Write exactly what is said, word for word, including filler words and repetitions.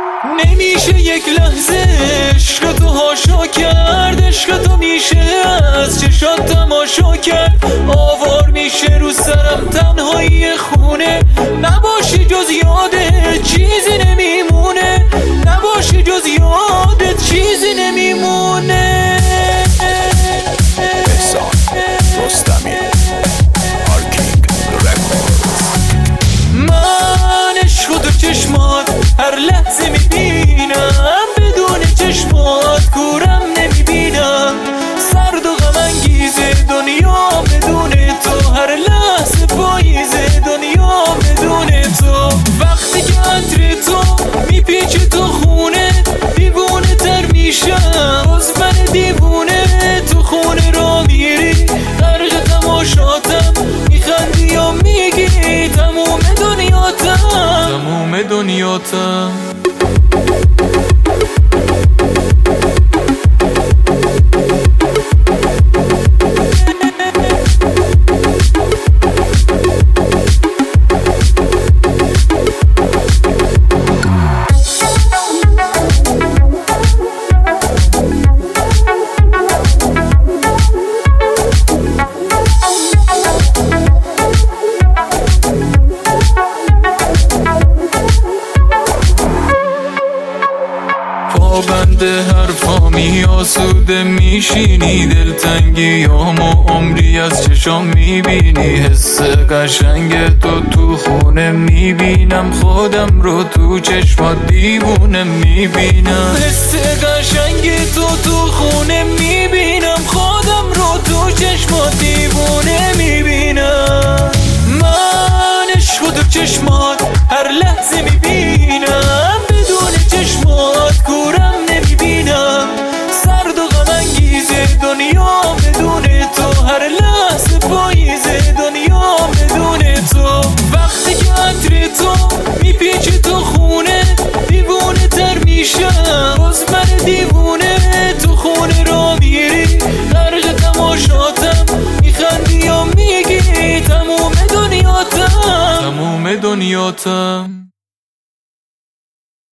نمیشه یک لحظه عشق تو هاشا کرد، عشق تو میشه از چشات تماشا کرد. آوار میشه رو سرم تنهایی خونه، نباشی جز یادت چیزی نمیمونه، نباشی جز یادت چیزی نمیمونه. احسان رستمی، آرکینگ رکوردز. من عشق تو چشمات هر لحظه میبینم، بدون چشمات کورم نمیبینم. سرد و غم انگیزه دنیا بدون تو، هر لحظه پاییزه دنیا بدون تو. وقتی که عطر تو میپیچه تو خونه، دیوونه تر میشم باز من دیوونه. تو خونه را میری غرق تماشاتم، میخندی یا میگی تموم دنیاتم، تموم دنیاتم. بنده حرفامی آسوده میشینی، دلتنگیامو عمری از چشام میبینی. حس قشنگ تو تو خونه میبینم، خودم رو تو چشمات دیوونه میبینم. حس قشنگ تو تو خونه میبینم، خودم رو تو چشمات دیوونه میبینم. من عشق تو چشمات هر لحظه میبینم، بدون چشمات کورم نمیبینم. سرد و غم انگیزه دنیا بدون تو، هر لحظه پاییزه دنیا بدون تو. وقتی که عطر تو میپیچه تو خونه، دیوونه تر میشم باز من دیوونه. تو خونه را میری غرق تماشاتم، میخندی یا میگی تموم دنیاتم، تموم دنیاتم.